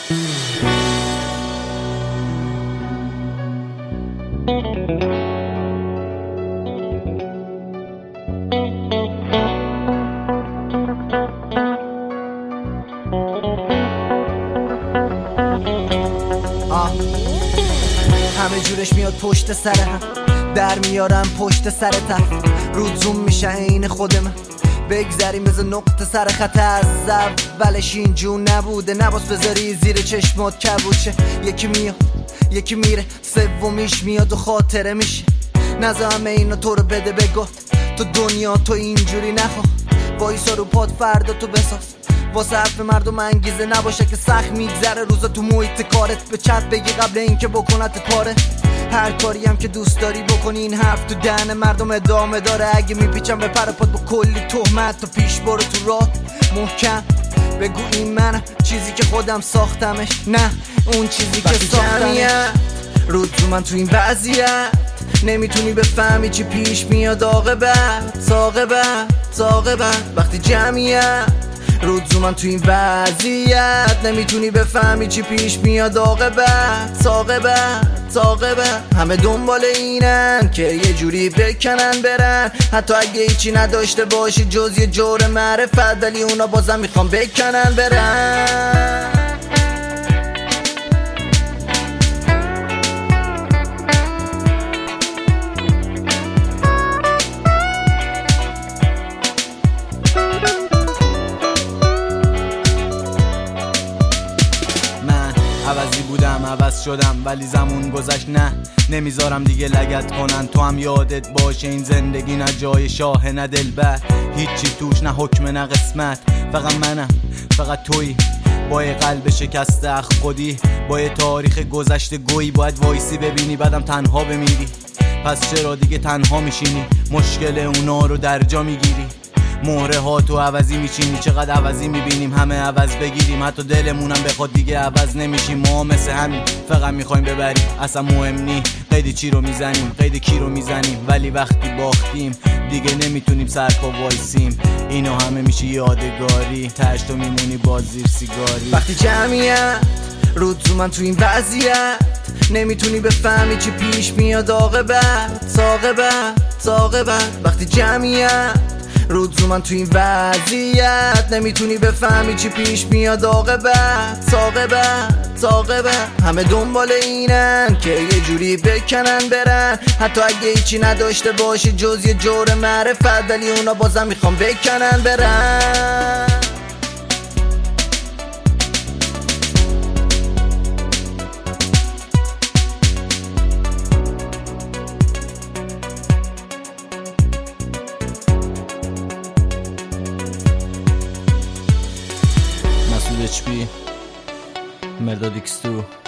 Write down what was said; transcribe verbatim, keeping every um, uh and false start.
همه جورش میاد پشت سر هم، در میارم پشت سر طرف، رود زوم میشه عین خود من، بگذریم بذار نقطه سر خط. از اولش اینجور نبوده، نباس بذاری زیر چشمات کبوشه. یکی میاد یکی میره، سومیش میاد و خاطره میشه. نذار همه اینو تو رو بده بگفت، تو دنیا تو اینجوری نخوا، وایسا رو پاد فردا تو بساز. واسه حرف مردم انگیزه نباشه که سخت میگذره روزا تو محیط کارت، به چت بگی قبل اینکه بکنت پاره. هر کاری هم که دوست داری بکنی، این حرف تو دهن مردم ادامه داره. اگه میپیچم به پر پاد با کلی تهمت، تو پیش برو تو راه محکم بگو این منم، چیزی که خودم ساختمش، نه اون چیزی که ساختمش. رود رو من تو این وضعیت نمیتونی بفهمی چی پیش میاد. عاقبت عاقبت عاقبت وقتی جمعیت رود رو من تو این وضعیت نمیتونی بفهمی چی پیش میاد. عاقبت عاقبت عاقبت همه دنبال اینن که یه جوری بکنن برن، حتی اگه هیچی نداشته باشی جز یه جور معرفت، ولی اونا بازم میخوام بکنن برن. عوضی بودم عوض شدم، ولی زمان گذشت نه نمیذارم دیگه لگت کنن. تو هم یادت باشه این زندگی نه جای شاه نه دلبر، هیچی توش نه حکم نه قسمت، فقط منم فقط تویی با یه قلب شکسته اخ خودی، با یه تاریخ گذشته گویی. باید وایسی ببینی بعدم تنها بمیری، پس چرا دیگه تنها میشینی؟ مشکل اونا رو در جا میگیری، مهره ها تو عوضی میچینی. چقدر عوضی میبینیم همه عوض بگیریم، حتی دلمونم بخواد دیگه عوض نمیشیم. ما مثل همین فقط میخوایم ببریم، اصلا مهم نی قید چی رو میزنیم قید کی رو میزنیم، ولی وقتی باختیم دیگه نمیتونیم سرپا وایسیم. اینو همه میشه یادگاری، تهش تو میمونی باز زیر سیگاری. وقتی جمعیت رود رو من تو این وضعیت نمیتونی بفهمی چی پیش میاد. عاقبت عاقبت عاقبت وقتی جمعیت رود رو من تو این وضعیت نمیتونی بفهمی چی پیش میاد. عاقبت عاقبت عاقبت همه دنبال اینن که یه جوری بکنن برن، حتی اگه هیچی نداشته باشی جز یه جور معرفت، ولی اونا بازم میخوام بکنن برن. مسعود اچ پی مرداد ایکس دو